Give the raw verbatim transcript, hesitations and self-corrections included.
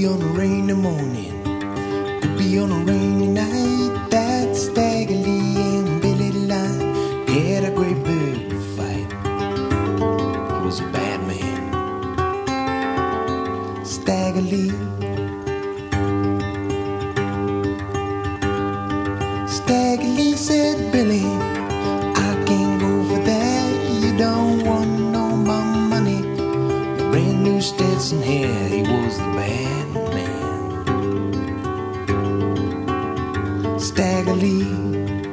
be on a rainy morning, could be on a rainy night. That Stagger Lee and Billy the Lion had a great big fight. He was a bad man, Stagger Lee. Stagger Lee said, Billy, I can't go for that. You don't want no my money. The brand new Stetson hair, he was the bad man. Stagger Lee.